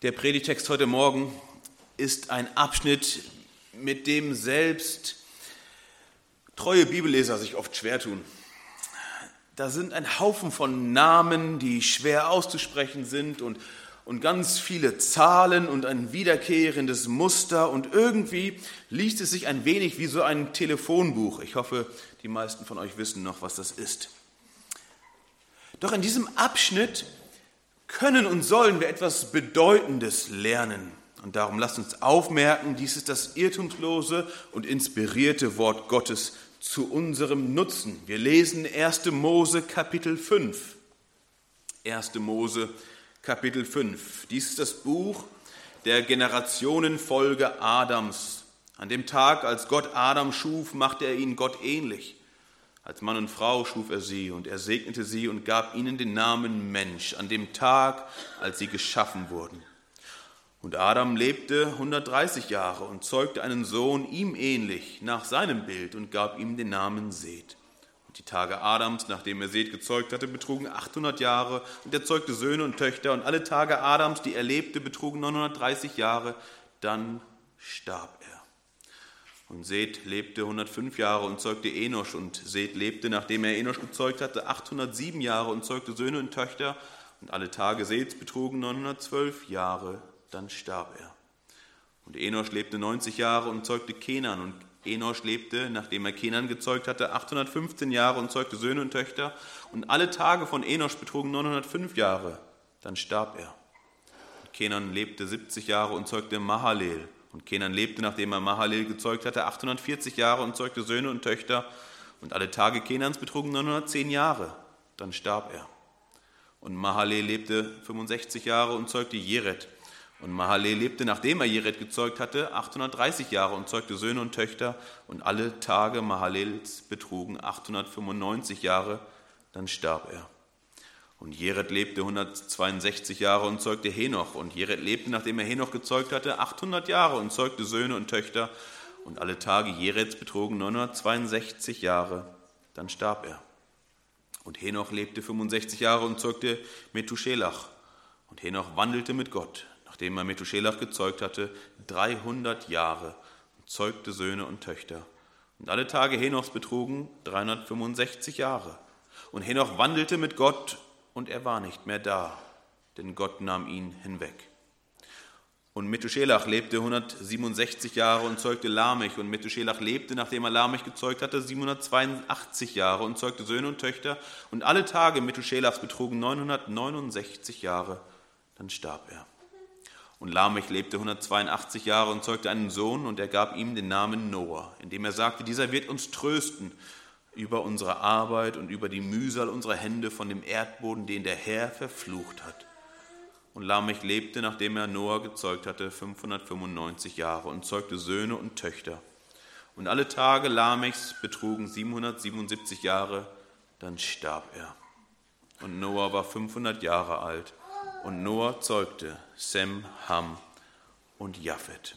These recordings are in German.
Der Predigtext heute Morgen ist ein Abschnitt, mit dem selbst treue Bibelleser sich oft schwer tun. Da sind ein Haufen von Namen, die schwer auszusprechen sind und ganz viele Zahlen und ein wiederkehrendes Muster und irgendwie liest es sich ein wenig wie so ein Telefonbuch. Ich hoffe, die meisten von euch wissen noch, was das ist. Doch in diesem Abschnitt können und sollen wir etwas Bedeutendes lernen. Und darum lasst uns aufmerken, dies ist das irrtumslose und inspirierte Wort Gottes zu unserem Nutzen. Wir lesen 1. Mose Kapitel 5. 1. Mose Kapitel 5. Dies ist das Buch der Generationenfolge Adams. An dem Tag, als Gott Adam schuf, machte er ihn Gott ähnlich. Als Mann und Frau schuf er sie und er segnete sie und gab ihnen den Namen Mensch, an dem Tag, als sie geschaffen wurden. Und Adam lebte 130 Jahre und zeugte einen Sohn ihm ähnlich, nach seinem Bild, und gab ihm den Namen Seth. Und die Tage Adams, nachdem er Seth gezeugt hatte, betrugen 800 Jahre und er zeugte Söhne und Töchter. Und alle Tage Adams, die er lebte, betrugen 930 Jahre, dann starb er. Und Seth lebte 105 Jahre und zeugte Enosch. Und Seth lebte, nachdem er Enosch gezeugt hatte, 807 Jahre und zeugte Söhne und Töchter. Und alle Tage Seths betrugen 912 Jahre, dann starb er. Und Enosch lebte 90 Jahre und zeugte Kenan. Und Enosch lebte, nachdem er Kenan gezeugt hatte, 815 Jahre und zeugte Söhne und Töchter. Und alle Tage von Enosch betrugen 905 Jahre, dann starb er. Und Kenan lebte 70 Jahre und zeugte Mahalel. Und Kenan lebte, nachdem er Mahalel gezeugt hatte, 840 Jahre und zeugte Söhne und Töchter. Und alle Tage Kenans betrugen 910 Jahre, dann starb er. Und Mahalel lebte 65 Jahre und zeugte Jered. Und Mahalel lebte, nachdem er Jered gezeugt hatte, 830 Jahre und zeugte Söhne und Töchter. Und alle Tage Mahalels betrugen 895 Jahre, dann starb er. Und Jered lebte 162 Jahre und zeugte Henoch. Und Jered lebte, nachdem er Henoch gezeugt hatte, 800 Jahre und zeugte Söhne und Töchter. Und alle Tage Jereds betrugen 962 Jahre, dann starb er. Und Henoch lebte 65 Jahre und zeugte Methuselach. Und Henoch wandelte mit Gott, nachdem er Methuselach gezeugt hatte, 300 Jahre und zeugte Söhne und Töchter. Und alle Tage Henochs betrugen 365 Jahre. Und Henoch wandelte mit Gott, und er war nicht mehr da, denn Gott nahm ihn hinweg. Und Methuselach lebte 167 Jahre und zeugte Lamech. Und Methuselach lebte, nachdem er Lamech gezeugt hatte, 782 Jahre und zeugte Söhne und Töchter. Und alle Tage Methuselachs betrugen 969 Jahre, dann starb er. Und Lamech lebte 182 Jahre und zeugte einen Sohn, und er gab ihm den Namen Noah, indem er sagte, dieser wird uns trösten über unsere Arbeit und über die Mühsal unserer Hände von dem Erdboden, den der Herr verflucht hat. Und Lamech lebte, nachdem er Noah gezeugt hatte, 595 Jahre und zeugte Söhne und Töchter. Und alle Tage Lamechs betrugen 777 Jahre, dann starb er. Und Noah war 500 Jahre alt. Und Noah zeugte Sem, Ham und Japhet.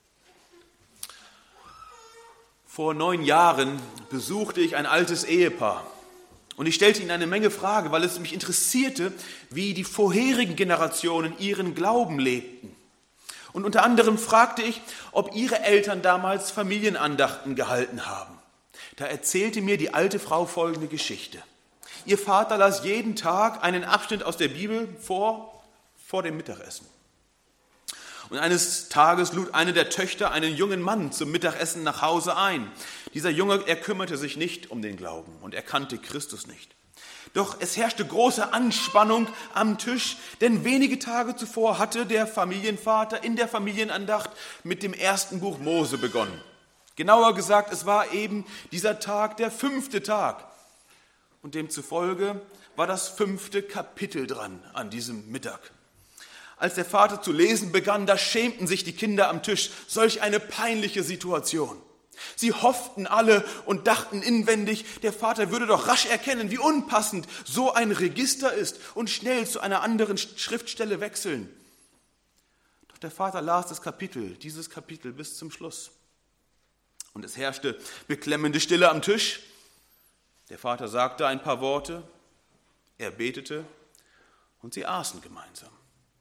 Vor 9 Jahren besuchte ich ein altes Ehepaar und ich stellte ihnen eine Menge Fragen, weil es mich interessierte, wie die vorherigen Generationen ihren Glauben lebten. Und unter anderem fragte ich, ob ihre Eltern damals Familienandachten gehalten haben. Da erzählte mir die alte Frau folgende Geschichte. Ihr Vater las jeden Tag einen Abschnitt aus der Bibel vor dem Mittagessen. Und eines Tages lud eine der Töchter einen jungen Mann zum Mittagessen nach Hause ein. Dieser Junge, er kümmerte sich nicht um den Glauben und er kannte Christus nicht. Doch es herrschte große Anspannung am Tisch, denn wenige Tage zuvor hatte der Familienvater in der Familienandacht mit dem ersten Buch Mose begonnen. Genauer gesagt, es war eben dieser Tag, der 5. Tag. Und demzufolge war das 5. Kapitel dran an diesem Mittag. Als der Vater zu lesen begann, da schämten sich die Kinder am Tisch. Solch eine peinliche Situation. Sie hofften alle und dachten inwendig, der Vater würde doch rasch erkennen, wie unpassend so ein Register ist und schnell zu einer anderen Schriftstelle wechseln. Doch der Vater las dieses Kapitel bis zum Schluss. Und es herrschte beklemmende Stille am Tisch. Der Vater sagte ein paar Worte, er betete und sie aßen gemeinsam.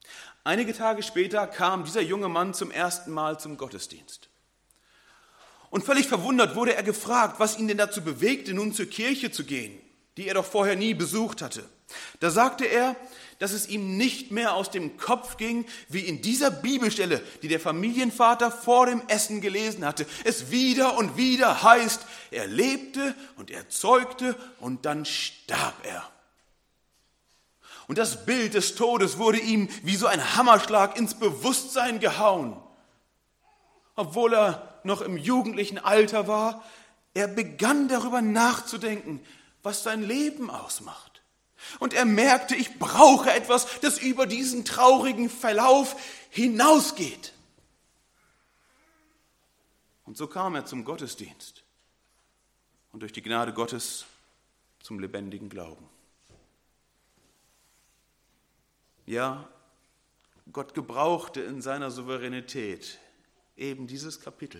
Einige Tage später kam dieser junge Mann zum ersten Mal zum Gottesdienst. Und völlig verwundert wurde er gefragt, was ihn denn dazu bewegte, nun zur Kirche zu gehen, die er doch vorher nie besucht hatte. Da sagte er, dass es ihm nicht mehr aus dem Kopf ging, wie in dieser Bibelstelle, die der Familienvater vor dem Essen gelesen hatte, es wieder und wieder heißt, er lebte und er zeugte und dann starb er. Und das Bild des Todes wurde ihm wie so ein Hammerschlag ins Bewusstsein gehauen. Obwohl er noch im jugendlichen Alter war, er begann darüber nachzudenken, was sein Leben ausmacht. Und er merkte, ich brauche etwas, das über diesen traurigen Verlauf hinausgeht. Und so kam er zum Gottesdienst und durch die Gnade Gottes zum lebendigen Glauben. Ja, Gott gebrauchte in seiner Souveränität eben dieses Kapitel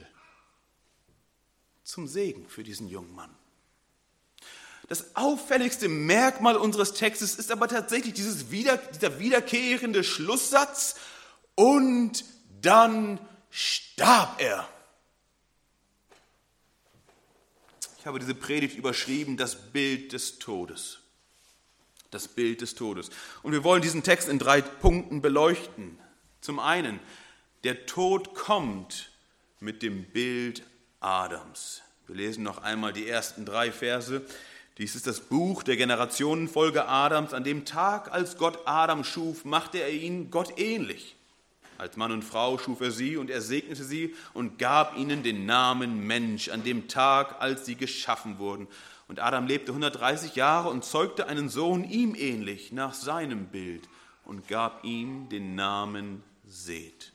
zum Segen für diesen jungen Mann. Das auffälligste Merkmal unseres Textes ist aber tatsächlich dieser wiederkehrende Schlusssatz: und dann starb er. Ich habe diese Predigt überschrieben, das Bild des Todes. Das Bild des Todes. Und wir wollen diesen Text in 3 Punkten beleuchten. Zum einen, der Tod kommt mit dem Bild Adams. Wir lesen noch einmal die ersten 3 Verse. Dies ist das Buch der Generationenfolge Adams. An dem Tag, als Gott Adam schuf, machte er ihn Gott ähnlich. Als Mann und Frau schuf er sie und er segnete sie und gab ihnen den Namen Mensch an dem Tag, als sie geschaffen wurden. Und Adam lebte 130 Jahre und zeugte einen Sohn ihm ähnlich, nach seinem Bild, und gab ihm den Namen Seth.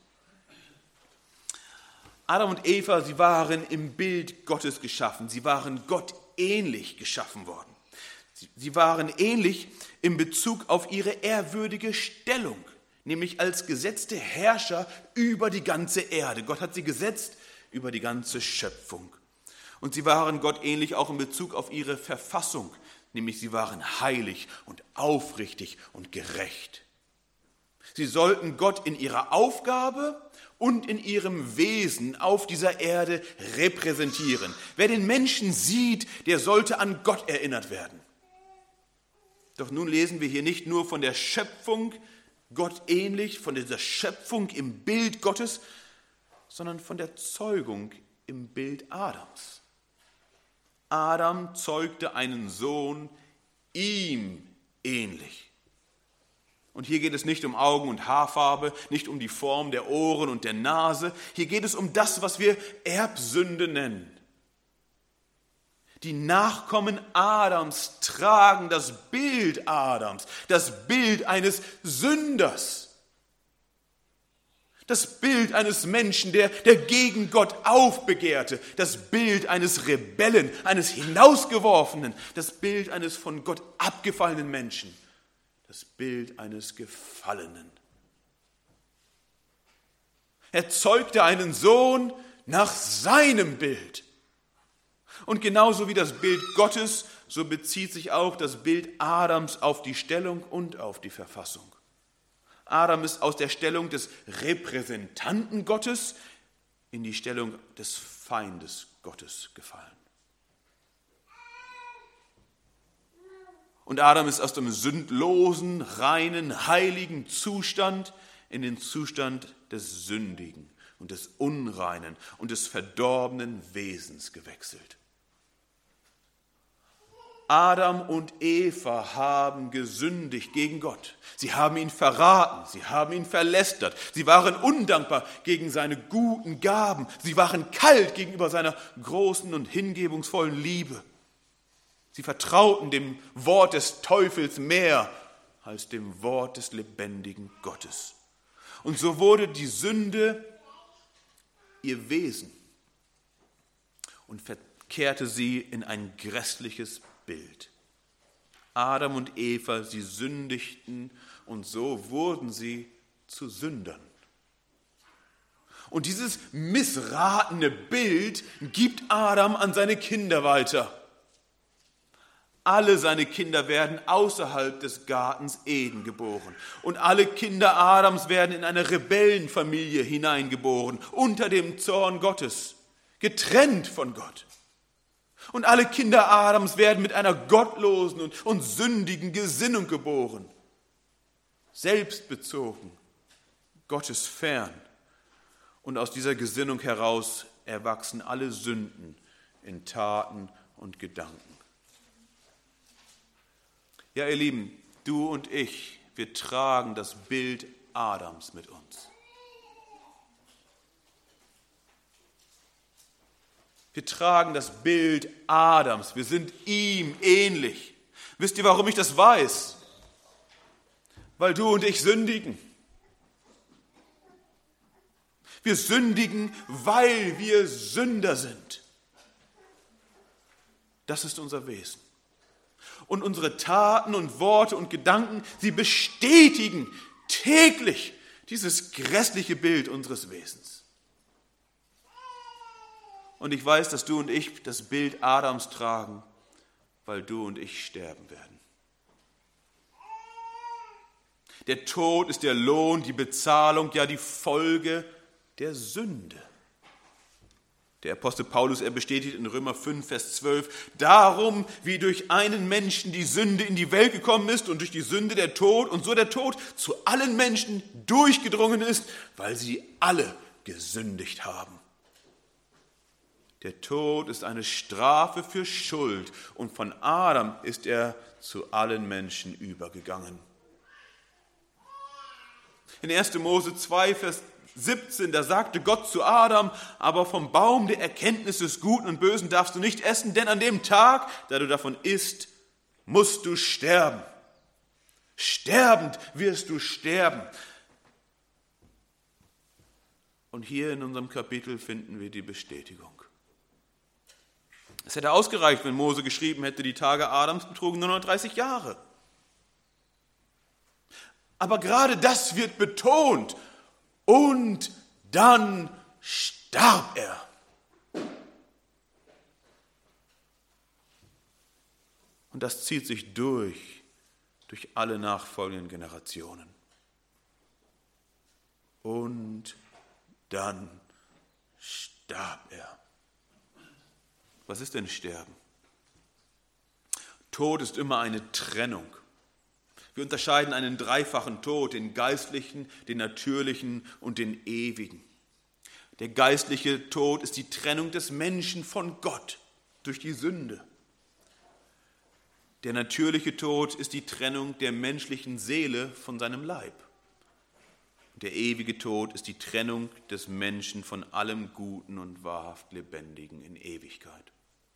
Adam und Eva, sie waren im Bild Gottes geschaffen. Sie waren Gott ähnlich geschaffen worden. Sie waren ähnlich in Bezug auf ihre ehrwürdige Stellung, nämlich als gesetzte Herrscher über die ganze Erde. Gott hat sie gesetzt über die ganze Schöpfung. Und sie waren Gott ähnlich auch in Bezug auf ihre Verfassung, nämlich sie waren heilig und aufrichtig und gerecht. Sie sollten Gott in ihrer Aufgabe und in ihrem Wesen auf dieser Erde repräsentieren. Wer den Menschen sieht, der sollte an Gott erinnert werden. Doch nun lesen wir hier nicht nur von der Schöpfung Gott ähnlich, von dieser Schöpfung im Bild Gottes, sondern von der Zeugung im Bild Adams. Adam zeugte einen Sohn ihm ähnlich. Und hier geht es nicht um Augen- und Haarfarbe, nicht um die Form der Ohren und der Nase. Hier geht es um das, was wir Erbsünde nennen. Die Nachkommen Adams tragen das Bild Adams, das Bild eines Sünders. Das Bild eines Menschen, der gegen Gott aufbegehrte. Das Bild eines Rebellen, eines Hinausgeworfenen. Das Bild eines von Gott abgefallenen Menschen. Das Bild eines Gefallenen. Er zeugte einen Sohn nach seinem Bild. Und genauso wie das Bild Gottes, so bezieht sich auch das Bild Adams auf die Stellung und auf die Verfassung. Adam ist aus der Stellung des Repräsentanten Gottes in die Stellung des Feindes Gottes gefallen. Und Adam ist aus dem sündlosen, reinen, heiligen Zustand in den Zustand des sündigen und des unreinen und des verdorbenen Wesens gewechselt. Adam und Eva haben gesündigt gegen Gott. Sie haben ihn verraten, sie haben ihn verlästert. Sie waren undankbar gegen seine guten Gaben. Sie waren kalt gegenüber seiner großen und hingebungsvollen Liebe. Sie vertrauten dem Wort des Teufels mehr als dem Wort des lebendigen Gottes. Und so wurde die Sünde ihr Wesen und verkehrte sie in ein grässliches Bild. Adam und Eva, sie sündigten und so wurden sie zu Sündern. Und dieses missratene Bild gibt Adam an seine Kinder weiter. Alle seine Kinder werden außerhalb des Gartens Eden geboren. Und alle Kinder Adams werden in eine Rebellenfamilie hineingeboren, unter dem Zorn Gottes, getrennt von Gott. Und alle Kinder Adams werden mit einer gottlosen und sündigen Gesinnung geboren, selbstbezogen, Gottes fern. Und aus dieser Gesinnung heraus erwachsen alle Sünden in Taten und Gedanken. Ja, ihr Lieben, du und ich, wir tragen das Bild Adams mit uns. Wir tragen das Bild Adams, wir sind ihm ähnlich. Wisst ihr, warum ich das weiß? Weil du und ich sündigen. Wir sündigen, weil wir Sünder sind. Das ist unser Wesen. Und unsere Taten und Worte und Gedanken, sie bestätigen täglich dieses grässliche Bild unseres Wesens. Und ich weiß, dass du und ich das Bild Adams tragen, weil du und ich sterben werden. Der Tod ist der Lohn, die Bezahlung, ja die Folge der Sünde. Der Apostel Paulus, er bestätigt in Römer 5, Vers 12, darum, wie durch einen Menschen die Sünde in die Welt gekommen ist und durch die Sünde der Tod und so der Tod zu allen Menschen durchgedrungen ist, weil sie alle gesündigt haben. Der Tod ist eine Strafe für Schuld und von Adam ist er zu allen Menschen übergegangen. In 1. Mose 2, Vers 17, da sagte Gott zu Adam, aber vom Baum der Erkenntnis des Guten und Bösen darfst du nicht essen, denn an dem Tag, da du davon isst, musst du sterben. Sterbend wirst du sterben. Und hier in unserem Kapitel finden wir die Bestätigung. Es hätte ausgereicht, wenn Mose geschrieben hätte, die Tage Adams betrugen 930 Jahre. Aber gerade das wird betont. Und dann starb er. Und das zieht sich durch alle nachfolgenden Generationen. Und dann starb er. Was ist denn Sterben? Tod ist immer eine Trennung. Wir unterscheiden einen dreifachen Tod, den geistlichen, den natürlichen und den ewigen. Der geistliche Tod ist die Trennung des Menschen von Gott durch die Sünde. Der natürliche Tod ist die Trennung der menschlichen Seele von seinem Leib. Der ewige Tod ist die Trennung des Menschen von allem Guten und wahrhaft Lebendigen in Ewigkeit.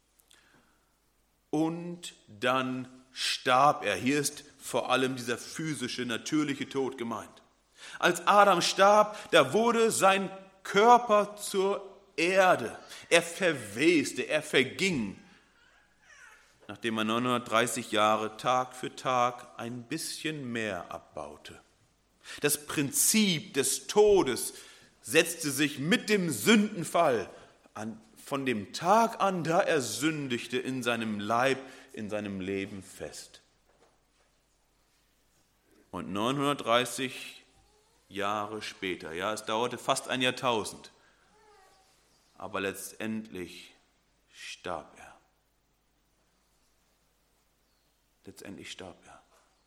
Und dann starb er. Hier ist vor allem dieser physische, natürliche Tod gemeint. Als Adam starb, da wurde sein Körper zur Erde. Er verweste, er verging, nachdem er 930 Jahre Tag für Tag ein bisschen mehr abbaute. Das Prinzip des Todes setzte sich mit dem Sündenfall von dem Tag an, da er sündigte, in seinem Leib, in seinem Leben fest. Und 930 Jahre später, ja, es dauerte fast ein Jahrtausend, aber letztendlich starb er. Letztendlich starb er.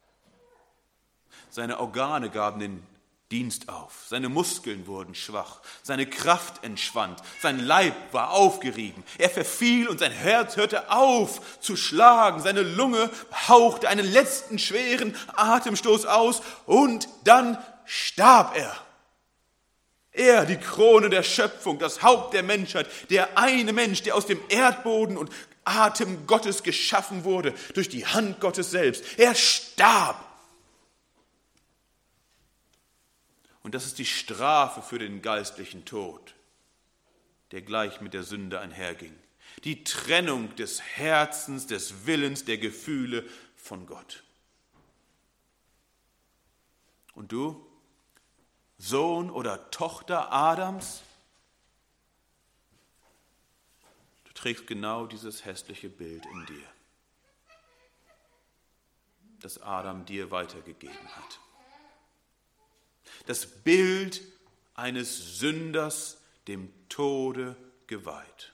Seine Organe gaben den Dienst auf, seine Muskeln wurden schwach, seine Kraft entschwand, sein Leib war aufgerieben, er verfiel und sein Herz hörte auf zu schlagen, seine Lunge hauchte einen letzten schweren Atemstoß aus und dann starb er. Er, die Krone der Schöpfung, das Haupt der Menschheit, der eine Mensch, der aus dem Erdboden und Atem Gottes geschaffen wurde, durch die Hand Gottes selbst. Er starb. Und das ist die Strafe für den geistlichen Tod, der gleich mit der Sünde einherging. Die Trennung des Herzens, des Willens, der Gefühle von Gott. Und du, Sohn oder Tochter Adams, du trägst genau dieses hässliche Bild in dir. das Adam dir weitergegeben hat. Das Bild eines Sünders, dem Tode geweiht.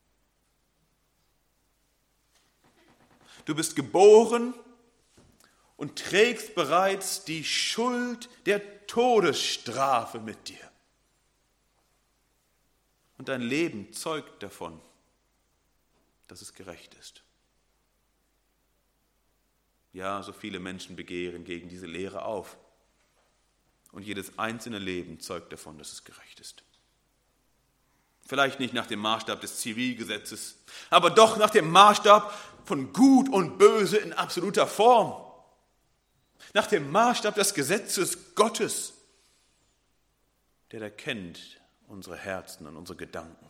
Du bist geboren und trägst bereits die Schuld der Todesstrafe mit dir. Und dein Leben zeugt davon, dass es gerecht ist. Ja, so viele Menschen begehren gegen diese Lehre auf. Und jedes einzelne Leben zeugt davon, dass es gerecht ist. Vielleicht nicht nach dem Maßstab des Zivilgesetzes, aber doch nach dem Maßstab von Gut und Böse in absoluter Form. Nach dem Maßstab des Gesetzes Gottes, der erkennt unsere Herzen und unsere Gedanken.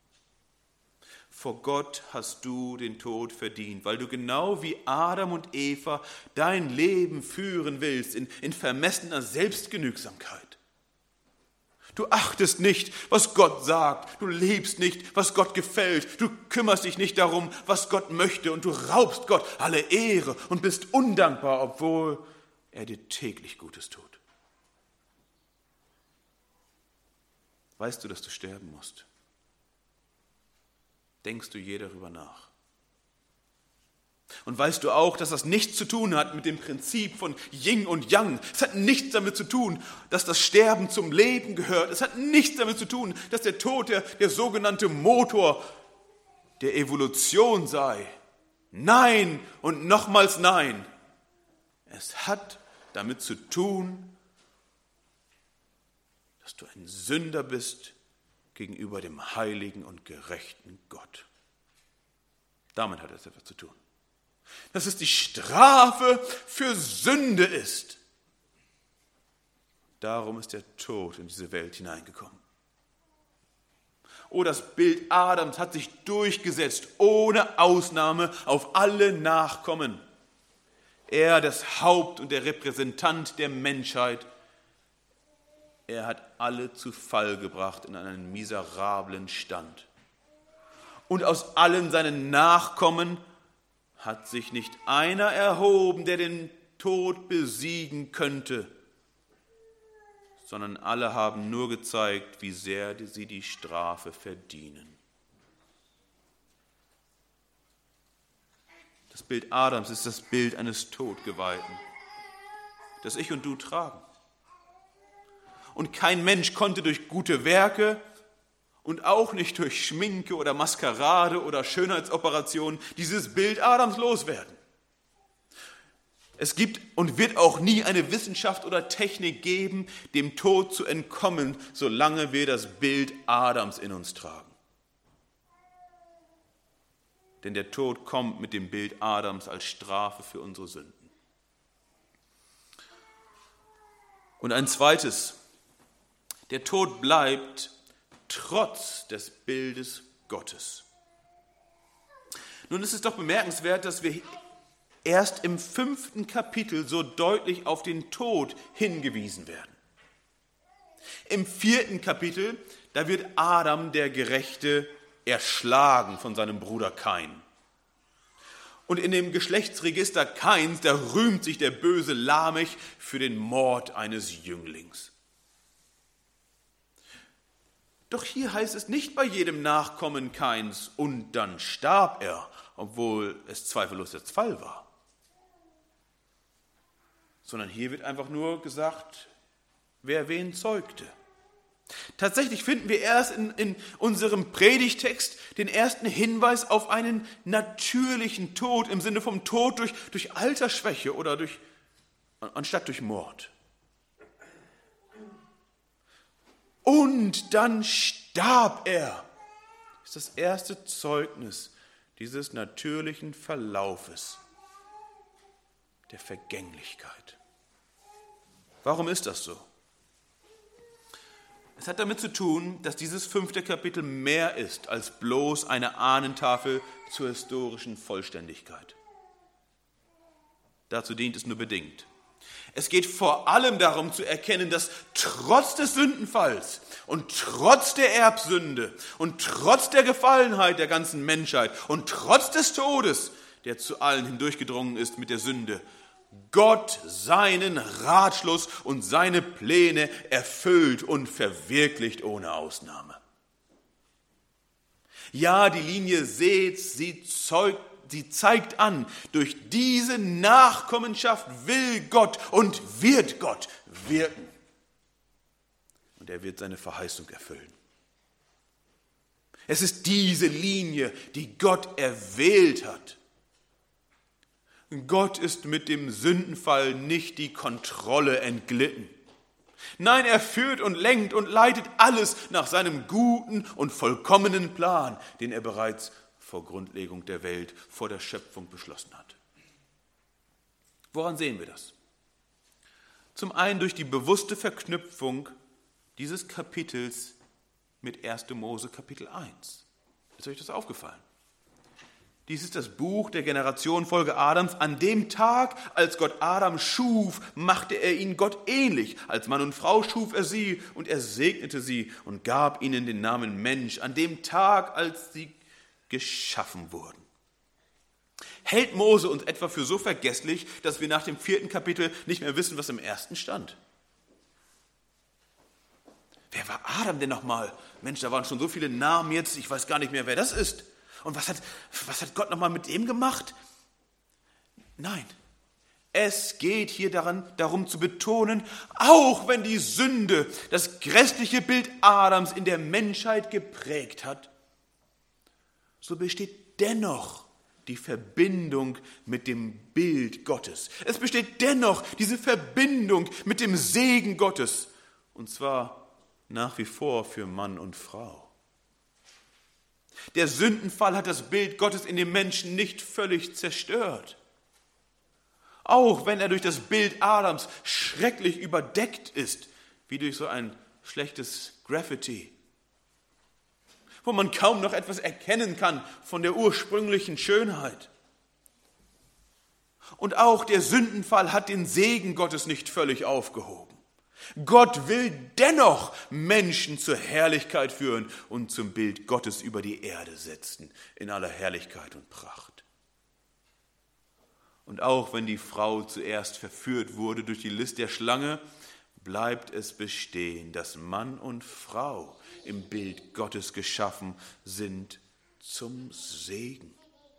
Vor Gott hast du den Tod verdient, weil du genau wie Adam und Eva dein Leben führen willst in vermessener Selbstgenügsamkeit. Du achtest nicht, was Gott sagt, du liebst nicht, was Gott gefällt, du kümmerst dich nicht darum, was Gott möchte und du raubst Gott alle Ehre und bist undankbar, obwohl er dir täglich Gutes tut. Weißt du, dass du sterben musst? Denkst du je darüber nach? Und weißt du auch, dass das nichts zu tun hat mit dem Prinzip von Yin und Yang? Es hat nichts damit zu tun, dass das Sterben zum Leben gehört. Es hat nichts damit zu tun, dass der Tod der sogenannte Motor der Evolution sei. Nein und nochmals nein. Es hat damit zu tun, dass du ein Sünder bist gegenüber dem heiligen und gerechten Gott. Damit hat es etwas zu tun. Dass es die Strafe für Sünde ist. Darum ist der Tod in diese Welt hineingekommen. Oh, das Bild Adams hat sich durchgesetzt, ohne Ausnahme auf alle Nachkommen. Er, das Haupt und der Repräsentant der Menschheit, er hat alle zu Fall gebracht in einen miserablen Stand. Und aus allen seinen Nachkommen hat sich nicht einer erhoben, der den Tod besiegen könnte, sondern alle haben nur gezeigt, wie sehr sie die Strafe verdienen. Das Bild Adams ist das Bild eines Todgeweihten, das ich und du tragen. Und kein Mensch konnte durch gute Werke und auch nicht durch Schminke oder Maskerade oder Schönheitsoperationen dieses Bild Adams loswerden. Es gibt und wird auch nie eine Wissenschaft oder Technik geben, dem Tod zu entkommen, solange wir das Bild Adams in uns tragen. Denn der Tod kommt mit dem Bild Adams als Strafe für unsere Sünden. Und ein zweites: Der Tod bleibt trotz des Bildes Gottes. Nun ist es doch bemerkenswert, dass wir erst im 5. Kapitel so deutlich auf den Tod hingewiesen werden. Im 4. Kapitel, da wird Adam, der Gerechte, erschlagen von seinem Bruder Kain. Und in dem Geschlechtsregister Kains, da rühmt sich der böse Lamech für den Mord eines Jünglings. Doch hier heißt es nicht bei jedem Nachkommen Kains, und dann starb er, obwohl es zweifellos der Fall war. Sondern hier wird einfach nur gesagt, wer wen zeugte. Tatsächlich finden wir erst in unserem Predigtext den ersten Hinweis auf einen natürlichen Tod, im Sinne vom Tod durch Altersschwäche oder anstatt durch Mord. Und dann starb er. Das ist das erste Zeugnis dieses natürlichen Verlaufes der Vergänglichkeit. Warum ist das so? Es hat damit zu tun, dass dieses 5. Kapitel mehr ist als bloß eine Ahnentafel zur historischen Vollständigkeit. Dazu dient es nur bedingt. Es geht vor allem darum zu erkennen, dass trotz des Sündenfalls und trotz der Erbsünde und trotz der Gefallenheit der ganzen Menschheit und trotz des Todes, der zu allen hindurchgedrungen ist mit der Sünde, Gott seinen Ratschluss und seine Pläne erfüllt und verwirklicht ohne Ausnahme. Ja, die Linie Seths, sie zeigt an, durch diese Nachkommenschaft will Gott und wird Gott wirken. Und er wird seine Verheißung erfüllen. Es ist diese Linie, die Gott erwählt hat. Gott ist mit dem Sündenfall nicht die Kontrolle entglitten. Nein, er führt und lenkt und leitet alles nach seinem guten und vollkommenen Plan, den er bereits vor Grundlegung der Welt, vor der Schöpfung beschlossen hat. Woran sehen wir das? Zum einen durch die bewusste Verknüpfung dieses Kapitels mit 1. Mose Kapitel 1. Ist euch das aufgefallen? Dies ist das Buch der Generationenfolge Adams. An dem Tag, als Gott Adam schuf, machte er ihn Gott ähnlich. Als Mann und Frau schuf er sie und er segnete sie und gab ihnen den Namen Mensch. An dem Tag, als sie geschaffen wurden. Hält Mose uns etwa für so vergesslich, dass wir nach dem 4. Kapitel nicht mehr wissen, was im 1. stand? Wer war Adam denn nochmal? Mensch, da waren schon so viele Namen jetzt, ich weiß gar nicht mehr, wer das ist. Und was hat Gott nochmal mit dem gemacht? Nein, es geht hier darum zu betonen, auch wenn die Sünde das grässliche Bild Adams in der Menschheit geprägt hat, so besteht dennoch die Verbindung mit dem Bild Gottes. Es besteht dennoch diese Verbindung mit dem Segen Gottes, und zwar nach wie vor für Mann und Frau. Der Sündenfall hat das Bild Gottes in dem Menschen nicht völlig zerstört. Auch wenn er durch das Bild Adams schrecklich überdeckt ist, wie durch so ein schlechtes Graffiti, wo man kaum noch etwas erkennen kann von der ursprünglichen Schönheit. Und auch der Sündenfall hat den Segen Gottes nicht völlig aufgehoben. Gott will dennoch Menschen zur Herrlichkeit führen und zum Bild Gottes über die Erde setzen, in aller Herrlichkeit und Pracht. Und auch wenn die Frau zuerst verführt wurde durch die List der Schlange, bleibt es bestehen, dass Mann und Frau im Bild Gottes geschaffen sind zum Segen.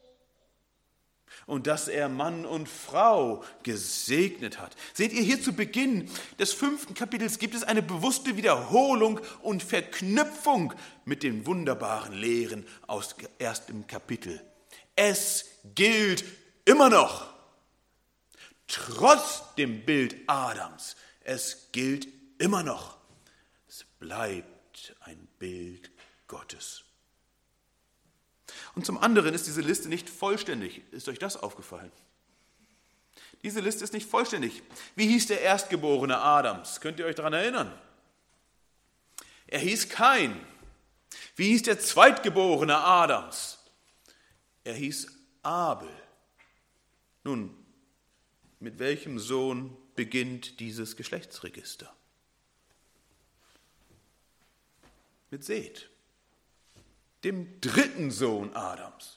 Und dass er Mann und Frau gesegnet hat. Seht ihr, hier zu Beginn des 5. Kapitels gibt es eine bewusste Wiederholung und Verknüpfung mit den wunderbaren Lehren aus 1. Kapitel. Es gilt immer noch, trotz dem Bild Adams, es gilt immer noch. Es bleibt ein Bild Gottes. Und zum anderen ist diese Liste nicht vollständig. Ist euch das aufgefallen? Diese Liste ist nicht vollständig. Wie hieß der Erstgeborene Adams? Könnt ihr euch daran erinnern? Er hieß Kain. Wie hieß der Zweitgeborene Adams? Er hieß Abel. Nun, mit welchem Sohn beginnt dieses Geschlechtsregister? Mit Seth, dem 3. Sohn Adams.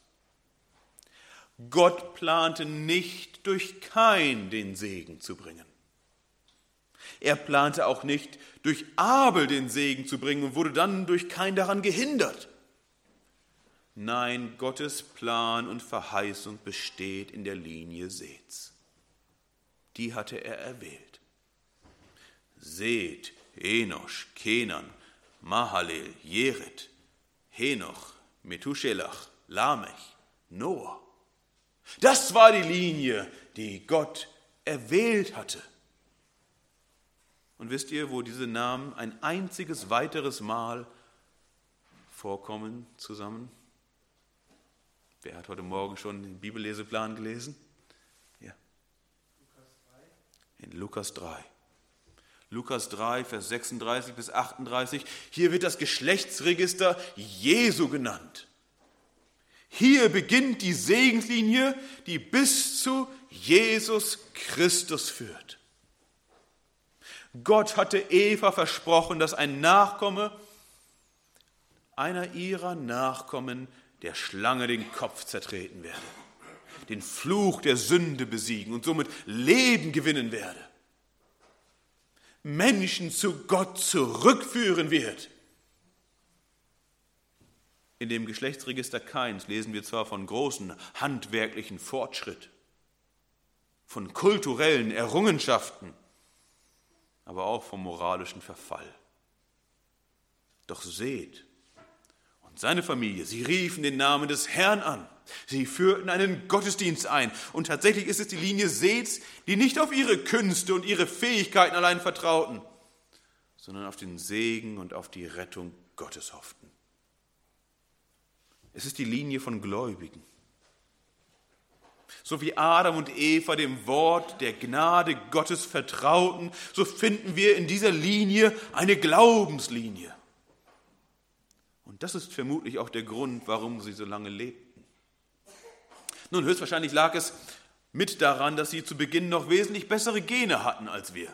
Gott plante nicht, durch Kain den Segen zu bringen. Er plante auch nicht, durch Abel den Segen zu bringen und wurde dann durch Kain daran gehindert. Nein, Gottes Plan und Verheißung besteht in der Linie Seths. Die hatte er erwählt. Seth, Enosch, Kenan, Mahalel, Jered, Henoch, Methuselach, Lamech, Noah. Das war die Linie, die Gott erwählt hatte. Und wisst ihr, wo diese Namen ein einziges weiteres Mal vorkommen zusammen? Wer hat heute Morgen schon den Bibelleseplan gelesen? Ja. In Lukas 3. Lukas 3, Vers 36 bis 38. Hier wird das Geschlechtsregister Jesu genannt. Hier beginnt die Segenslinie, die bis zu Jesus Christus führt. Gott hatte Eva versprochen, dass ein Nachkomme, einer ihrer Nachkommen, der Schlange den Kopf zertreten werde. den Fluch der Sünde besiegen und somit Leben gewinnen werde. Menschen zu Gott zurückführen wird. In dem Geschlechtsregister Kains lesen wir zwar von großen handwerklichen Fortschritt, von kulturellen Errungenschaften, aber auch vom moralischen Verfall. Doch Seth und seine Familie, sie riefen den Namen des Herrn an. Sie führten einen Gottesdienst ein. Und tatsächlich ist es die Linie Seths, die nicht auf ihre Künste und ihre Fähigkeiten allein vertrauten, sondern auf den Segen und auf die Rettung Gottes hofften. Es ist die Linie von Gläubigen. So wie Adam und Eva dem Wort der Gnade Gottes vertrauten, so finden wir in dieser Linie eine Glaubenslinie. Und das ist vermutlich auch der Grund, warum sie so lange lebten. Nun, höchstwahrscheinlich lag es mit daran, dass sie zu Beginn noch wesentlich bessere Gene hatten als wir.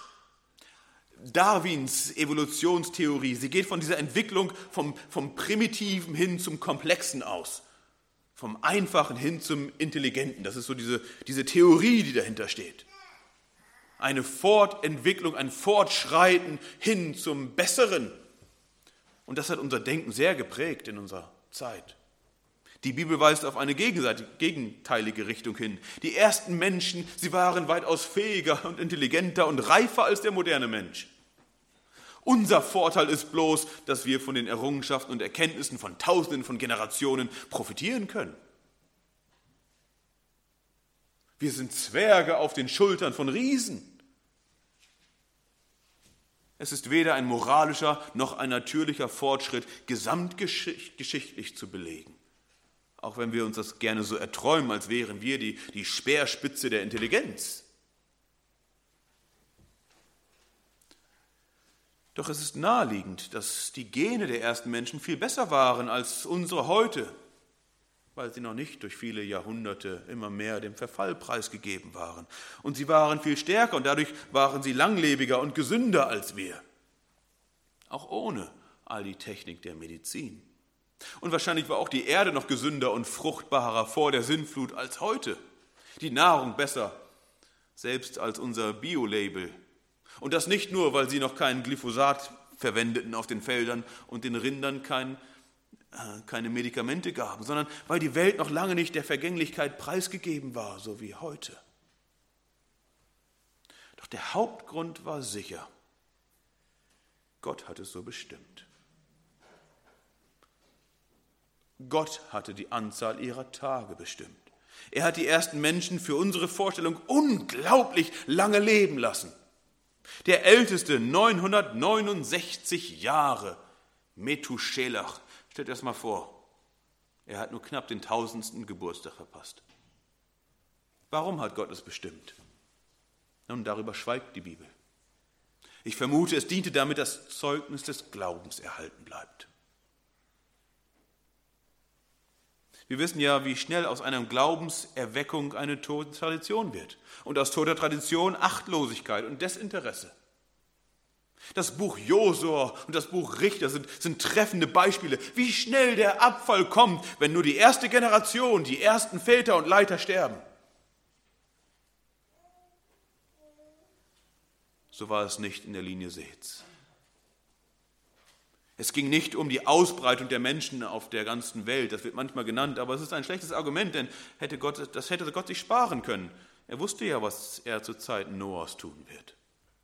Darwins Evolutionstheorie, sie geht von dieser Entwicklung vom Primitiven hin zum Komplexen aus. Vom Einfachen hin zum Intelligenten. Das ist so diese Theorie, die dahinter steht. Eine Fortentwicklung, ein Fortschreiten hin zum Besseren. Und das hat unser Denken sehr geprägt in unserer Zeit. Die Bibel weist auf eine gegenteilige Richtung hin. Die ersten Menschen, sie waren weitaus fähiger und intelligenter und reifer als der moderne Mensch. Unser Vorteil ist bloß, dass wir von den Errungenschaften und Erkenntnissen von Tausenden von Generationen profitieren können. Wir sind Zwerge auf den Schultern von Riesen. Es ist weder ein moralischer noch ein natürlicher Fortschritt gesamtgeschichtlich zu belegen. Auch wenn wir uns das gerne so erträumen, als wären wir die Speerspitze der Intelligenz. Doch es ist naheliegend, dass die Gene der ersten Menschen viel besser waren als unsere heute, weil sie noch nicht durch viele Jahrhunderte immer mehr dem Verfall preisgegeben waren. Und sie waren viel stärker und dadurch waren sie langlebiger und gesünder als wir. Auch ohne all die Technik der Medizin. Und wahrscheinlich war auch die Erde noch gesünder und fruchtbarer vor der Sintflut als heute. Die Nahrung besser, selbst als unser Bio-Label. Und das nicht nur, weil sie noch kein Glyphosat verwendeten auf den Feldern und den Rindern keine Medikamente gaben, sondern weil die Welt noch lange nicht der Vergänglichkeit preisgegeben war, so wie heute. Doch der Hauptgrund war sicher. Gott hat es so bestimmt. Gott hatte die Anzahl ihrer Tage bestimmt. Er hat die ersten Menschen für unsere Vorstellung unglaublich lange leben lassen. Der älteste 969 Jahre, Methuselah. Stellt euch das mal vor. Er hat nur knapp den 1000. Geburtstag verpasst. Warum hat Gott es bestimmt? Nun, darüber schweigt die Bibel. Ich vermute, es diente damit, dass Zeugnis des Glaubens erhalten bleibt. Wir wissen ja, wie schnell aus einer Glaubenserweckung eine tote Tradition wird. Und aus toter Tradition Achtlosigkeit und Desinteresse. Das Buch Josua und das Buch Richter sind treffende Beispiele, wie schnell der Abfall kommt, wenn nur die erste Generation, die ersten Väter und Leiter sterben. So war es nicht in der Linie Seths. Es ging nicht um die Ausbreitung der Menschen auf der ganzen Welt, das wird manchmal genannt, aber es ist ein schlechtes Argument, denn das hätte Gott sich sparen können. Er wusste ja, was er zur Zeit Noahs tun wird.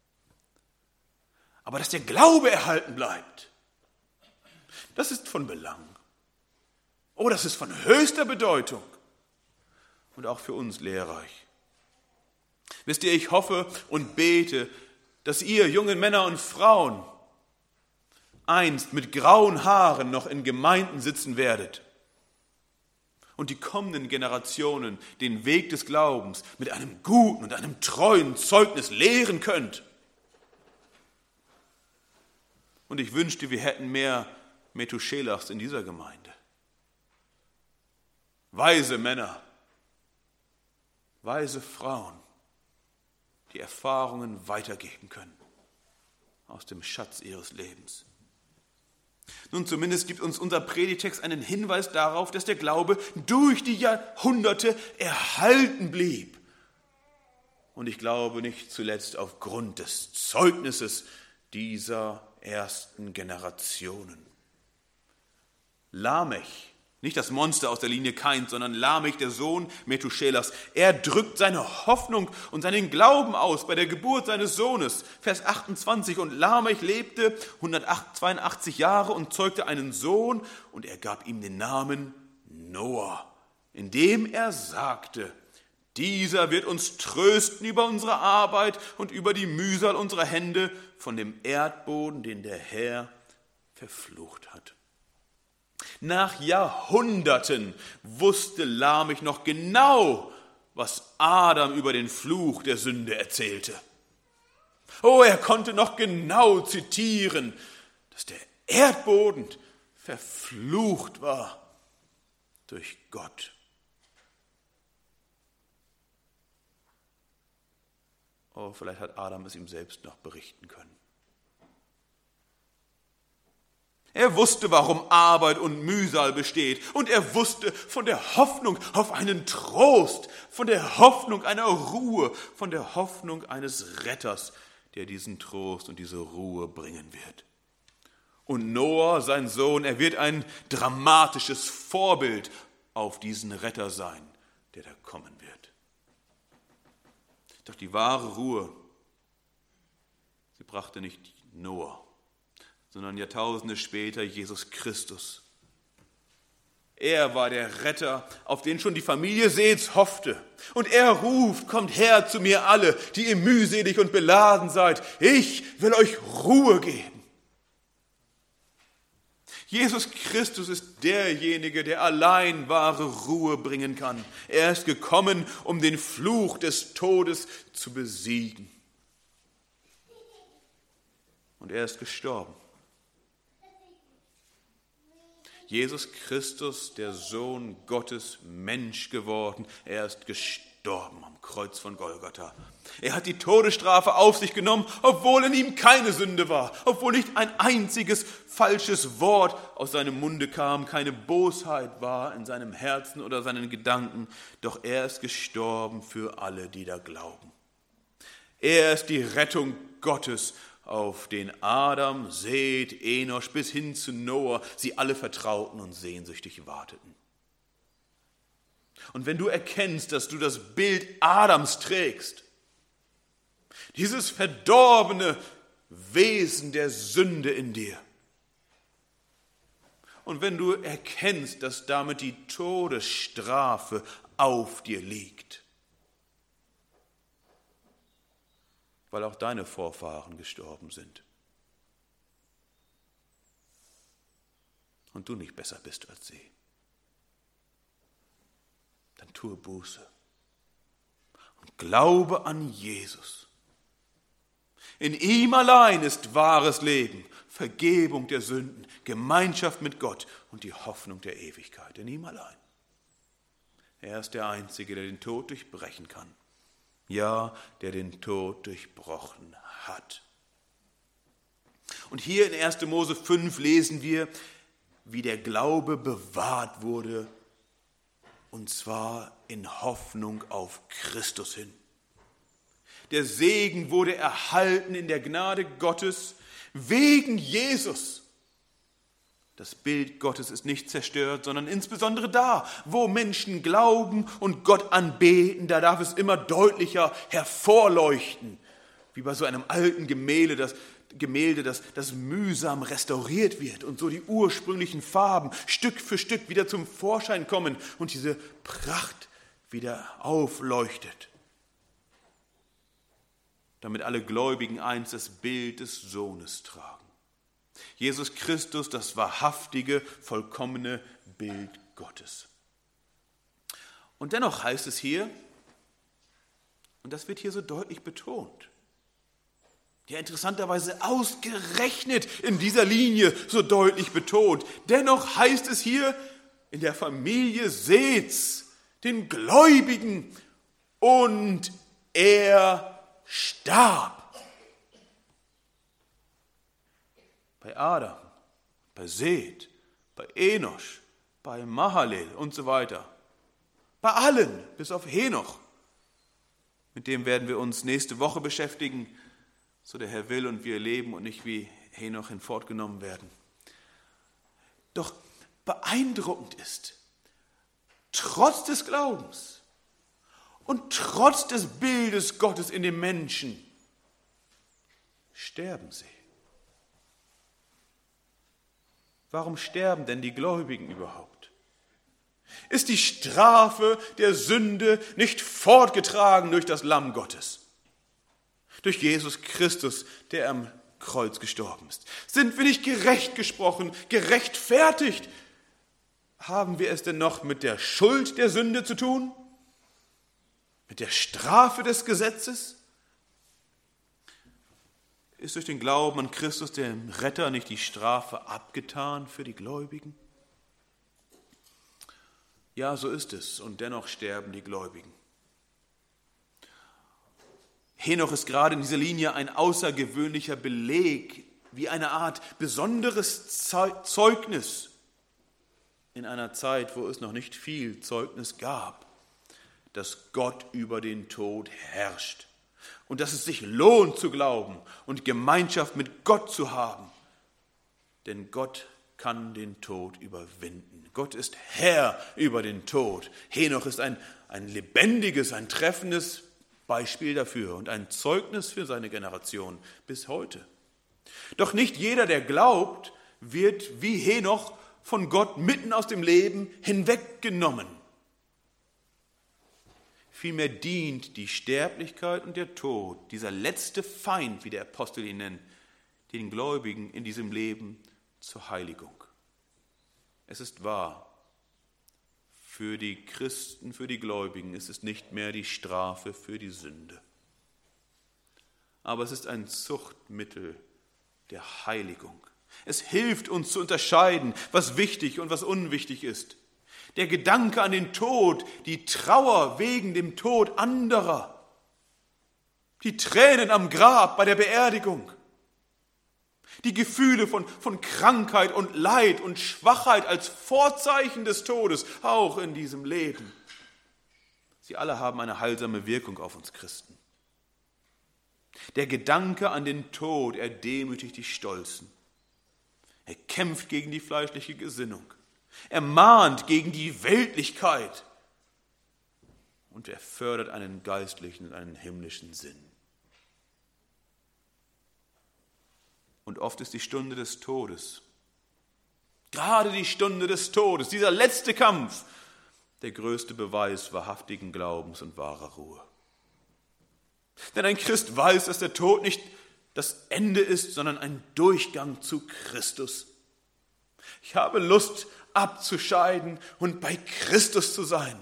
Aber dass der Glaube erhalten bleibt, das ist von Belang. Oh, das ist von höchster Bedeutung und auch für uns lehrreich. Wisst ihr, ich hoffe und bete, dass ihr jungen Männer und Frauen einst mit grauen Haaren noch in Gemeinden sitzen werdet und die kommenden Generationen den Weg des Glaubens mit einem guten und einem treuen Zeugnis lehren könnt. Und ich wünschte, wir hätten mehr Methuselahs in dieser Gemeinde. Weise Männer, weise Frauen, die Erfahrungen weitergeben können aus dem Schatz ihres Lebens. Nun, zumindest gibt uns unser Predigtext einen Hinweis darauf, dass der Glaube durch die Jahrhunderte erhalten blieb. Und ich glaube nicht zuletzt aufgrund des Zeugnisses dieser ersten Generationen. Lamech, nicht das Monster aus der Linie Kains, sondern Lamech, der Sohn Methuselas, er drückt seine Hoffnung und seinen Glauben aus bei der Geburt seines Sohnes. Vers 28, und Lamech lebte 182 Jahre und zeugte einen Sohn, und er gab ihm den Namen Noah, indem er sagte: Dieser wird uns trösten über unsere Arbeit und über die Mühsal unserer Hände von dem Erdboden, den der Herr verflucht hat. Nach Jahrhunderten wusste Lamech noch genau, was Adam über den Fluch der Sünde erzählte. Oh, er konnte noch genau zitieren, dass der Erdboden verflucht war durch Gott. Oh, vielleicht hat Adam es ihm selbst noch berichten können. Er wusste, warum Arbeit und Mühsal besteht. Und er wusste von der Hoffnung auf einen Trost, von der Hoffnung einer Ruhe, von der Hoffnung eines Retters, der diesen Trost und diese Ruhe bringen wird. Und Noah, sein Sohn, er wird ein dramatisches Vorbild auf diesen Retter sein, der da kommen wird. Doch die wahre Ruhe, sie brachte nicht Noah, sondern Jahrtausende später Jesus Christus. Er war der Retter, auf den schon die Familie Seths hoffte. Und er ruft: Kommt her zu mir alle, die ihr mühselig und beladen seid. Ich will euch Ruhe geben. Jesus Christus ist derjenige, der allein wahre Ruhe bringen kann. Er ist gekommen, um den Fluch des Todes zu besiegen. Und er ist gestorben. Jesus Christus, der Sohn Gottes, Mensch geworden, er ist gestorben am Kreuz von Golgatha. Er hat die Todesstrafe auf sich genommen, obwohl in ihm keine Sünde war, obwohl nicht ein einziges falsches Wort aus seinem Munde kam, keine Bosheit war in seinem Herzen oder seinen Gedanken, doch er ist gestorben für alle, die da glauben. Er ist die Rettung Gottes, auf den Adam, Seth, Enosch bis hin zu Noah sie alle vertrauten und sehnsüchtig warteten. Und wenn du erkennst, dass du das Bild Adams trägst, dieses verdorbene Wesen der Sünde in dir, und wenn du erkennst, dass damit die Todesstrafe auf dir liegt, weil auch deine Vorfahren gestorben sind und du nicht besser bist als sie, dann tue Buße und glaube an Jesus. In ihm allein ist wahres Leben, Vergebung der Sünden, Gemeinschaft mit Gott und die Hoffnung der Ewigkeit. In ihm allein. Er ist der Einzige, der den Tod durchbrechen kann. Ja, der den Tod durchbrochen hat. Und hier in 1. Mose 5 lesen wir, wie der Glaube bewahrt wurde, und zwar in Hoffnung auf Christus hin. Der Segen wurde erhalten in der Gnade Gottes wegen Jesus. Das Bild Gottes ist nicht zerstört, sondern insbesondere da, wo Menschen glauben und Gott anbeten, da darf es immer deutlicher hervorleuchten, wie bei so einem alten Gemälde, das mühsam restauriert wird und so die ursprünglichen Farben Stück für Stück wieder zum Vorschein kommen und diese Pracht wieder aufleuchtet, damit alle Gläubigen einst das Bild des Sohnes tragen. Jesus Christus, das wahrhaftige, vollkommene Bild Gottes. Und dennoch heißt es hier, und das wird hier so deutlich betont, ja interessanterweise ausgerechnet in dieser Linie so deutlich betont, dennoch heißt es hier in der Familie Seths, den Gläubigen, und er starb. Bei Adam, bei Seth, bei Enosch, bei Mahalel und so weiter. Bei allen, bis auf Henoch. Mit dem werden wir uns nächste Woche beschäftigen, so der Herr will und wir leben und nicht wie Henoch hinfortgenommen werden. Doch beeindruckend ist, trotz des Glaubens und trotz des Bildes Gottes in dem Menschen, sterben sie. Warum sterben denn die Gläubigen überhaupt? Ist die Strafe der Sünde nicht fortgetragen durch das Lamm Gottes? Durch Jesus Christus, der am Kreuz gestorben ist? Sind wir nicht gerecht gesprochen, gerechtfertigt? Haben wir es denn noch mit der Schuld der Sünde zu tun? Mit der Strafe des Gesetzes? Ist durch den Glauben an Christus, dem Retter, nicht die Strafe abgetan für die Gläubigen? Ja, so ist es, und dennoch sterben die Gläubigen. Henoch ist gerade in dieser Linie ein außergewöhnlicher Beleg, wie eine Art besonderes Zeugnis in einer Zeit, wo es noch nicht viel Zeugnis gab, dass Gott über den Tod herrscht und dass es sich lohnt zu glauben und Gemeinschaft mit Gott zu haben. Denn Gott kann den Tod überwinden. Gott ist Herr über den Tod. Henoch ist ein lebendiges, ein treffendes Beispiel dafür und ein Zeugnis für seine Generation bis heute. Doch nicht jeder, der glaubt, wird wie Henoch von Gott mitten aus dem Leben hinweggenommen. Vielmehr dient die Sterblichkeit und der Tod, dieser letzte Feind, wie der Apostel ihn nennt, den Gläubigen in diesem Leben zur Heiligung. Es ist wahr, für die Christen, für die Gläubigen ist es nicht mehr die Strafe für die Sünde. Aber es ist ein Zuchtmittel der Heiligung. Es hilft uns zu unterscheiden, was wichtig und was unwichtig ist. Der Gedanke an den Tod, die Trauer wegen dem Tod anderer, die Tränen am Grab bei der Beerdigung, die Gefühle von Krankheit und Leid und Schwachheit als Vorzeichen des Todes, auch in diesem Leben. Sie alle haben eine heilsame Wirkung auf uns Christen. Der Gedanke an den Tod, er demütigt die Stolzen. Er kämpft gegen die fleischliche Gesinnung. Er mahnt gegen die Weltlichkeit. Und er fördert einen geistlichen und einen himmlischen Sinn. Und oft ist die Stunde des Todes, gerade die Stunde des Todes, dieser letzte Kampf, der größte Beweis wahrhaftigen Glaubens und wahrer Ruhe. Denn ein Christ weiß, dass der Tod nicht das Ende ist, sondern ein Durchgang zu Christus. Ich habe Lust, abzuscheiden und bei Christus zu sein.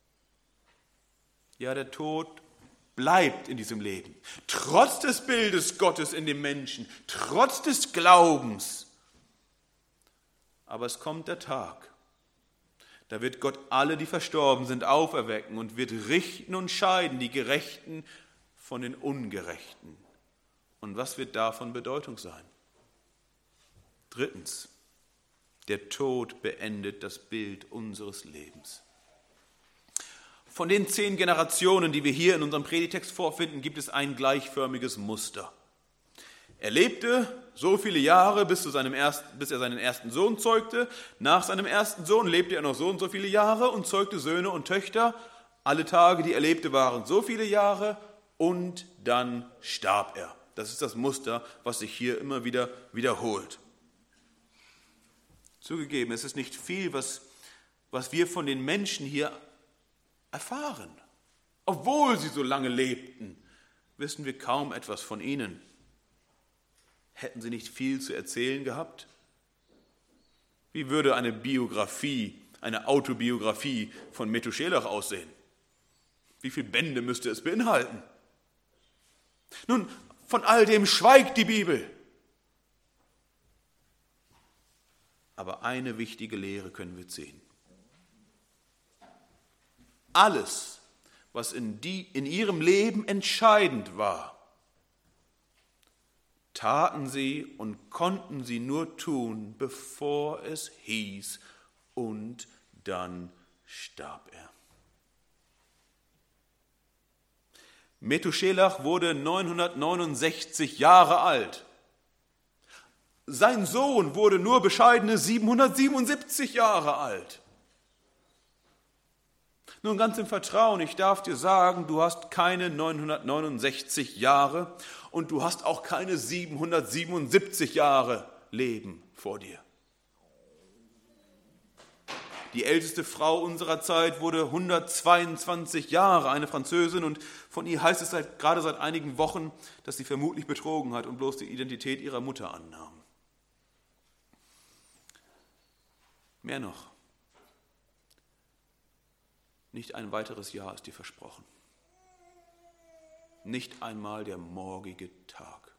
Ja, der Tod bleibt in diesem Leben, trotz des Bildes Gottes in dem Menschen, trotz des Glaubens. Aber es kommt der Tag, da wird Gott alle, die verstorben sind, auferwecken und wird richten und scheiden, die Gerechten von den Ungerechten. Und was wird davon Bedeutung sein? Drittens, der Tod beendet das Bild unseres Lebens. Von den 10 Generationen, die wir hier in unserem Predigtext vorfinden, gibt es ein gleichförmiges Muster. Er lebte so viele Jahre, bis er seinen ersten Sohn zeugte. Nach seinem ersten Sohn lebte er noch so und so viele Jahre und zeugte Söhne und Töchter. Alle Tage, die er lebte, waren so viele Jahre und dann starb er. Das ist das Muster, was sich hier immer wieder wiederholt. Zugegeben, es ist nicht viel, was wir von den Menschen hier erfahren. Obwohl sie so lange lebten, wissen wir kaum etwas von ihnen. Hätten sie nicht viel zu erzählen gehabt? Wie würde eine Biografie, eine Autobiografie von Methuselah aussehen? Wie viele Bände müsste es beinhalten? Nun, von all dem schweigt die Bibel. Aber eine wichtige Lehre können wir ziehen. Alles, was in ihrem Leben entscheidend war, taten sie und konnten sie nur tun, bevor es hieß, und dann starb er. Methuselah wurde 969 Jahre alt. Sein Sohn wurde nur bescheidene 777 Jahre alt. Nun ganz im Vertrauen, ich darf dir sagen, du hast keine 969 Jahre und du hast auch keine 777 Jahre Leben vor dir. Die älteste Frau unserer Zeit wurde 122 Jahre, eine Französin, und von ihr heißt es gerade seit einigen Wochen, dass sie vermutlich betrogen hat und bloß die Identität ihrer Mutter annahm. Mehr noch, nicht ein weiteres Jahr ist dir versprochen. Nicht einmal der morgige Tag.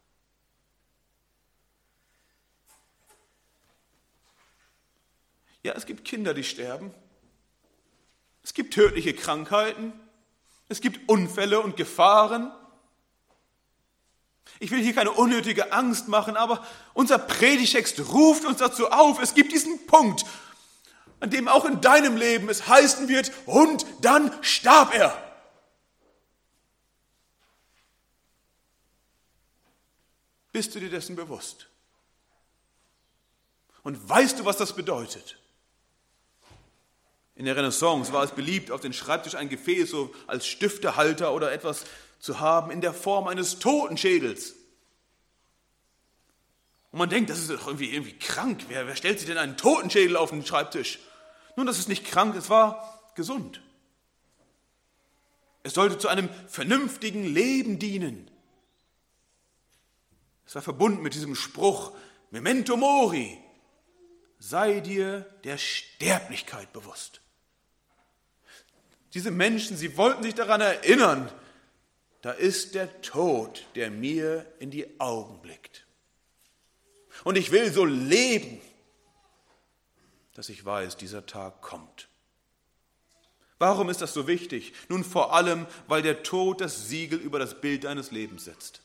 Ja, es gibt Kinder, die sterben. Es gibt tödliche Krankheiten. Es gibt Unfälle und Gefahren. Ich will hier keine unnötige Angst machen, aber unser Predigtext ruft uns dazu auf. Es gibt diesen Punkt, an dem auch in deinem Leben es heißen wird, und dann starb er. Bist du dir dessen bewusst? Und weißt du, was das bedeutet? In der Renaissance war es beliebt, auf den Schreibtisch ein Gefäß so als Stiftehalter oder etwas zu haben in der Form eines Totenschädels. Und man denkt, das ist doch irgendwie krank. Wer stellt sich denn einen Totenschädel auf den Schreibtisch? Nun, das ist nicht krank, es war gesund. Es sollte zu einem vernünftigen Leben dienen. Es war verbunden mit diesem Spruch, Memento Mori, sei dir der Sterblichkeit bewusst. Diese Menschen, sie wollten sich daran erinnern, da ist der Tod, der mir in die Augen blickt. Und ich will so leben, dass ich weiß, dieser Tag kommt. Warum ist das so wichtig? Nun vor allem, weil der Tod das Siegel über das Bild deines Lebens setzt.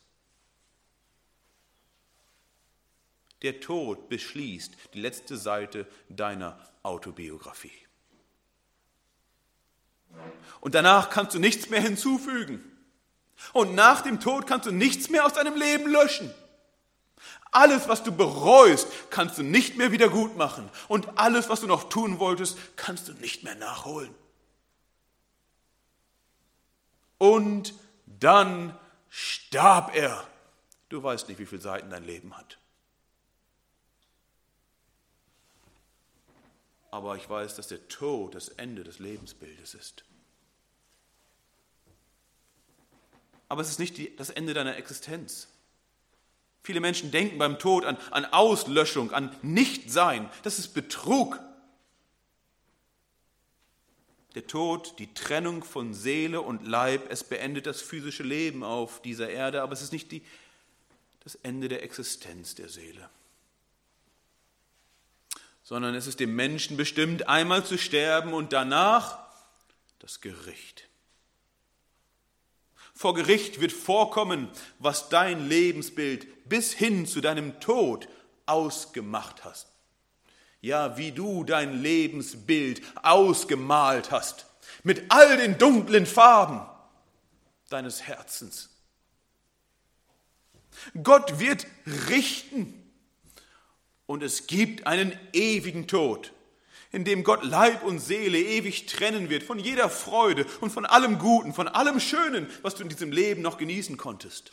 Der Tod beschließt die letzte Seite deiner Autobiografie. Und danach kannst du nichts mehr hinzufügen. Und nach dem Tod kannst du nichts mehr aus deinem Leben löschen. Alles, was du bereust, kannst du nicht mehr wieder gut machen. Und alles, was du noch tun wolltest, kannst du nicht mehr nachholen. Und dann starb er. Du weißt nicht, wie viele Seiten dein Leben hat. Aber ich weiß, dass der Tod das Ende des Lebensbildes ist. Aber es ist nicht das Ende deiner Existenz. Viele Menschen denken beim Tod an Auslöschung, an Nichtsein. Das ist Betrug. Der Tod, die Trennung von Seele und Leib, es beendet das physische Leben auf dieser Erde, aber es ist nicht das Ende der Existenz der Seele. Sondern es ist dem Menschen bestimmt, einmal zu sterben und danach das Gericht. Vor Gericht wird vorkommen, was dein Lebensbild bis hin zu deinem Tod ausgemacht hast. Ja, wie du dein Lebensbild ausgemalt hast, mit all den dunklen Farben deines Herzens. Gott wird richten und es gibt einen ewigen Tod, in dem Gott Leib und Seele ewig trennen wird von jeder Freude und von allem Guten, von allem Schönen, was du in diesem Leben noch genießen konntest.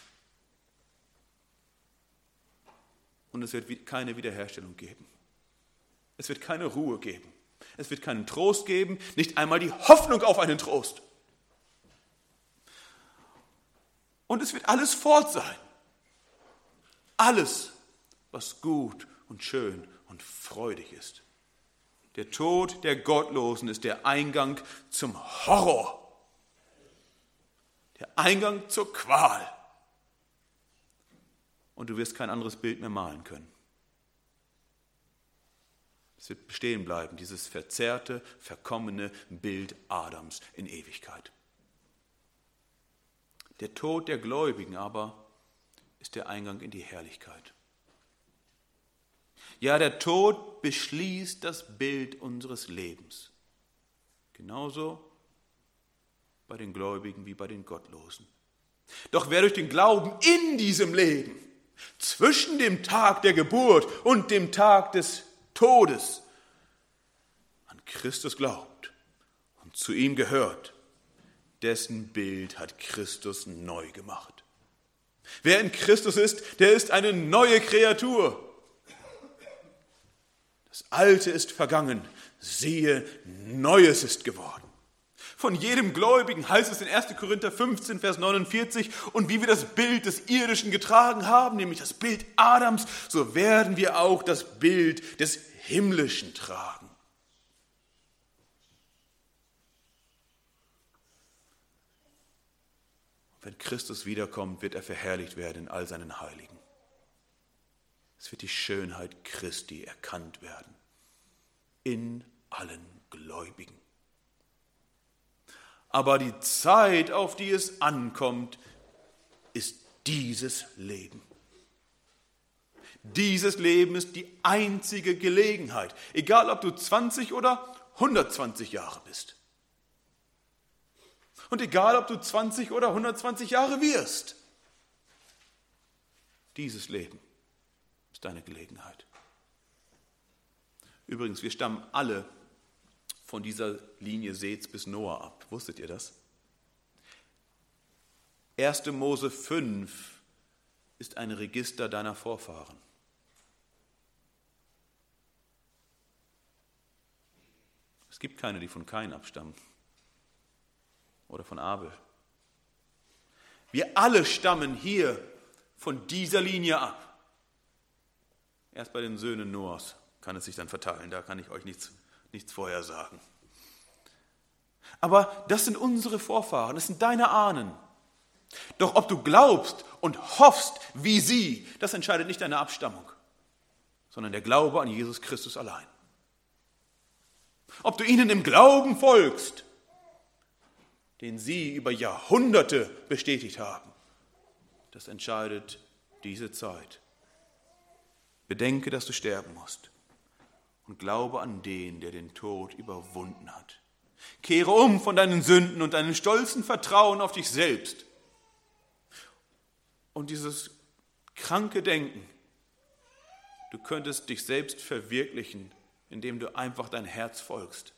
Und es wird keine Wiederherstellung geben. Es wird keine Ruhe geben. Es wird keinen Trost geben, nicht einmal die Hoffnung auf einen Trost. Und es wird alles fort sein. Alles, was gut und schön und freudig ist. Der Tod der Gottlosen ist der Eingang zum Horror, der Eingang zur Qual. Und du wirst kein anderes Bild mehr malen können. Es wird bestehen bleiben, dieses verzerrte, verkommene Bild Adams in Ewigkeit. Der Tod der Gläubigen aber ist der Eingang in die Herrlichkeit. Ja, der Tod beschließt das Bild unseres Lebens. Genauso bei den Gläubigen wie bei den Gottlosen. Doch wer durch den Glauben in diesem Leben, zwischen dem Tag der Geburt und dem Tag des Todes, an Christus glaubt und zu ihm gehört, dessen Bild hat Christus neu gemacht. Wer in Christus ist, der ist eine neue Kreatur. Das Alte ist vergangen, siehe, Neues ist geworden. Von jedem Gläubigen heißt es in 1. Korinther 15, Vers 49, und wie wir das Bild des Irdischen getragen haben, nämlich das Bild Adams, so werden wir auch das Bild des Himmlischen tragen. Wenn Christus wiederkommt, wird er verherrlicht werden in all seinen Heiligen. Es wird die Schönheit Christi erkannt werden in allen Gläubigen. Aber die Zeit, auf die es ankommt, ist dieses Leben. Dieses Leben ist die einzige Gelegenheit, egal ob du 20 oder 120 Jahre bist. Und egal ob du 20 oder 120 Jahre wirst, dieses Leben ist deine Gelegenheit. Übrigens, wir stammen alle von dieser Linie Seths bis Noah ab. Wusstet ihr das? 1. Mose 5 ist ein Register deiner Vorfahren. Es gibt keine, die von Kain abstammen oder von Abel. Wir alle stammen hier von dieser Linie ab. Erst bei den Söhnen Noahs kann es sich dann verteilen, da kann ich euch nichts vorher sagen. Aber das sind unsere Vorfahren, das sind deine Ahnen. Doch ob du glaubst und hoffst wie sie, das entscheidet nicht deine Abstammung, sondern der Glaube an Jesus Christus allein. Ob du ihnen im Glauben folgst, den sie über Jahrhunderte bestätigt haben, das entscheidet diese Zeit. Bedenke, dass du sterben musst und glaube an den, der den Tod überwunden hat. Kehre um von deinen Sünden und deinem stolzen Vertrauen auf dich selbst. Und dieses kranke Denken, du könntest dich selbst verwirklichen, indem du einfach dein Herz folgst.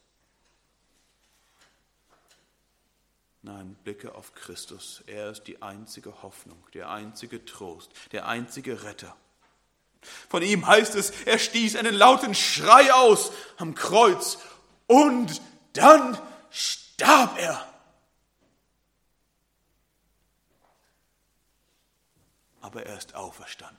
Nein, blicke auf Christus. Er ist die einzige Hoffnung, der einzige Trost, der einzige Retter. Von ihm heißt es, er stieß einen lauten Schrei aus am Kreuz und dann starb er. Aber er ist auferstanden.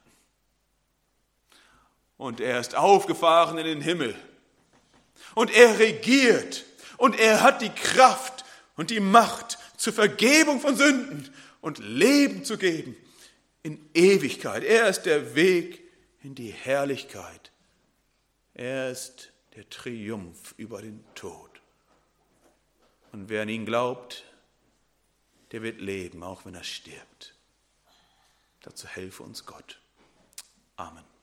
Und er ist aufgefahren in den Himmel. Und er regiert. Und er hat die Kraft und die Macht zur Vergebung von Sünden und Leben zu geben in Ewigkeit. Er ist der Weg in die Herrlichkeit. Er ist der Triumph über den Tod. Und wer an ihn glaubt, der wird leben, auch wenn er stirbt. Dazu helfe uns Gott. Amen.